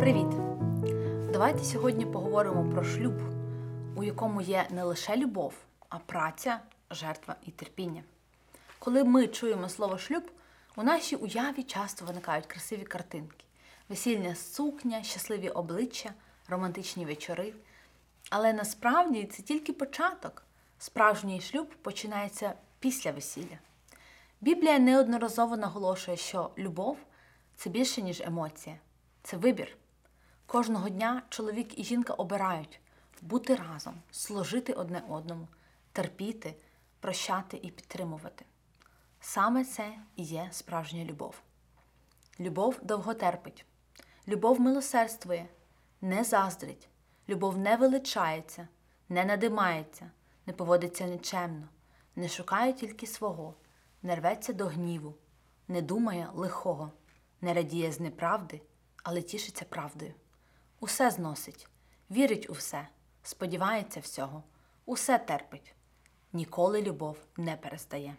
Привіт! Давайте сьогодні поговоримо про шлюб, у якому є не лише любов, а праця, жертва і терпіння. Коли ми чуємо слово «шлюб», у нашій уяві часто виникають красиві картинки. Весільна сукня, щасливі обличчя, романтичні вечори. Але насправді це тільки початок. Справжній шлюб починається після весілля. Біблія неодноразово наголошує, що любов – це більше, ніж емоція. Це вибір. Кожного дня чоловік і жінка обирають бути разом, служити одне одному, терпіти, прощати і підтримувати. Саме це і є справжня любов. Любов довго терпить. Любов милосердствує, не заздрить. Любов не величається, не надимається, не поводиться нечемно, не шукає тільки свого, не рветься до гніву, не думає лихого, не радіє з неправди, але тішиться правдою. Усе зносить, вірить у все, сподівається всього, усе терпить. Ніколи любов не перестає.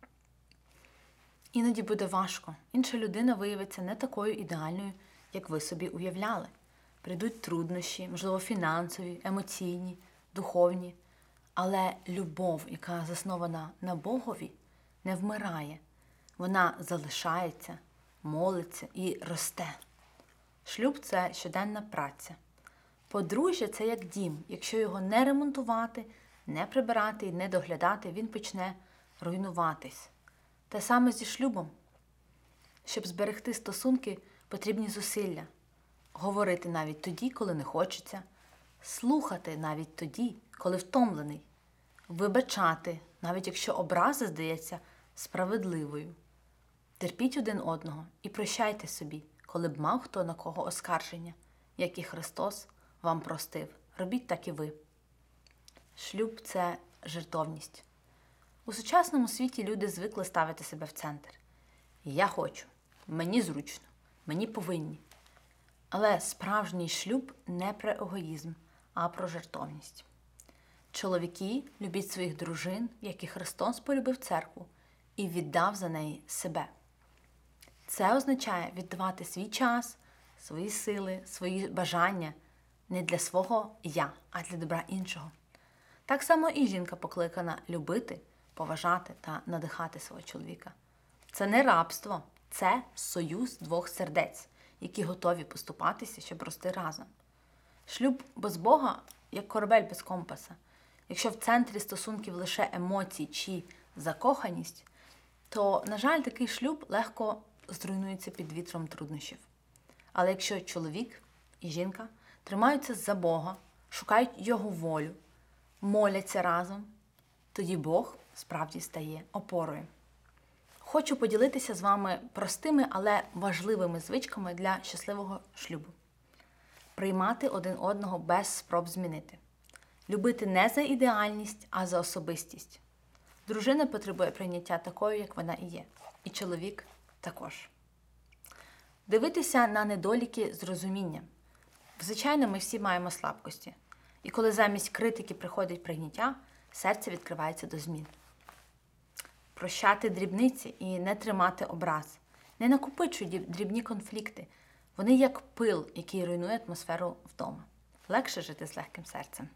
Іноді буде важко. Інша людина виявиться не такою ідеальною, як ви собі уявляли. Прийдуть труднощі, можливо, фінансові, емоційні, духовні. Але любов, яка заснована на Богові, не вмирає. Вона залишається, молиться і росте. Шлюб – це щоденна праця. Подружжя – це як дім. Якщо його не ремонтувати, не прибирати і не доглядати, він почне руйнуватись. Те саме зі шлюбом. Щоб зберегти стосунки, потрібні зусилля. Говорити навіть тоді, коли не хочеться. Слухати навіть тоді, коли втомлений. Вибачати, навіть якщо образа здається справедливою. Терпіть один одного і прощайте собі, коли б мав хто на кого оскарження, як і Христос вам простив. Робіть так і ви. Шлюб – це жертовність. У сучасному світі люди звикли ставити себе в центр. Я хочу, мені зручно, мені повинні. Але справжній шлюб не про егоїзм, а про жертовність. Чоловіки, любіть своїх дружин, як і Христос полюбив церкву і віддав за неї себе. Це означає віддавати свій час, свої сили, свої бажання не для свого «я», а для добра іншого. Так само і жінка покликана любити, поважати та надихати свого чоловіка. Це не рабство, це союз двох сердець, які готові поступатися, щоб рости разом. Шлюб без Бога – як корабель без компаса. Якщо в центрі стосунків лише емоції чи закоханість, то, на жаль, такий шлюб легко зруйнується під вітром труднощів. Але якщо чоловік і жінка тримаються за Бога, шукають Його волю, моляться разом, тоді Бог справді стає опорою. Хочу поділитися з вами простими, але важливими звичками для щасливого шлюбу. Приймати один одного без спроб змінити. Любити не за ідеальність, а за особистість. Дружина потребує прийняття такою, як вона і є. І чоловік також. Дивитися на недоліки з розумінням. Звичайно, ми всі маємо слабкості. І коли замість критики приходить прийняття, серце відкривається до змін. Прощати дрібниці і не тримати образ. Не накопичуй дрібні конфлікти. Вони як пил, який руйнує атмосферу вдома. Легше жити з легким серцем.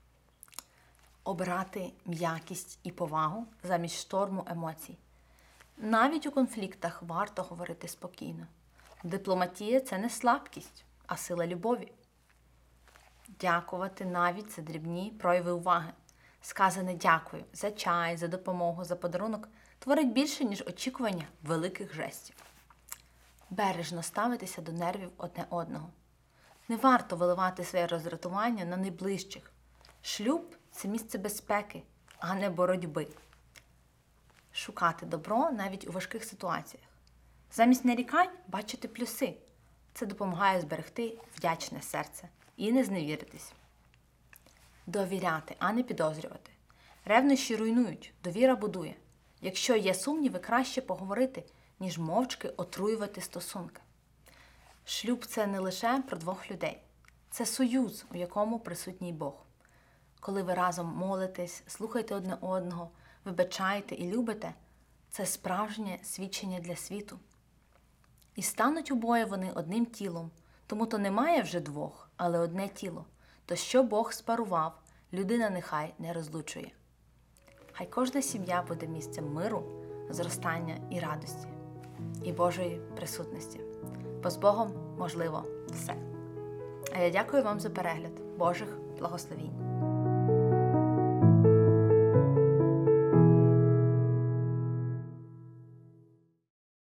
Обирати м'якість і повагу замість шторму емоцій. Навіть у конфліктах варто говорити спокійно. Дипломатія – це не слабкість, а сила любові. Дякувати навіть за дрібні прояви уваги. Сказане «дякую» за чай, за допомогу, за подарунок творить більше, ніж очікування великих жестів. Бережно ставитися до нервів одне одного. Не варто виливати своє роздратування на найближчих. Шлюб – це місце безпеки, а не боротьби. Шукати добро навіть у важких ситуаціях. Замість нарікань бачити плюси. Це допомагає зберегти вдячне серце і не зневіритись. Довіряти, а не підозрювати. Ревнощі руйнують, довіра будує. Якщо є сумніви, краще поговорити, ніж мовчки отруювати стосунки. Шлюб – це не лише про двох людей. Це союз, у якому присутній Бог. Коли ви разом молитесь, слухаєте одне одного, вибачаєте і любите, це справжнє свідчення для світу. І стануть обоє вони одним тілом, Тому то немає вже двох, але одне тіло. То що Бог спарував, людина нехай не розлучує. Хай кожна сім'я буде місцем миру, зростання і радості, і Божої присутності. Бо з Богом можливо все. А я дякую вам за перегляд. Божих благословінь!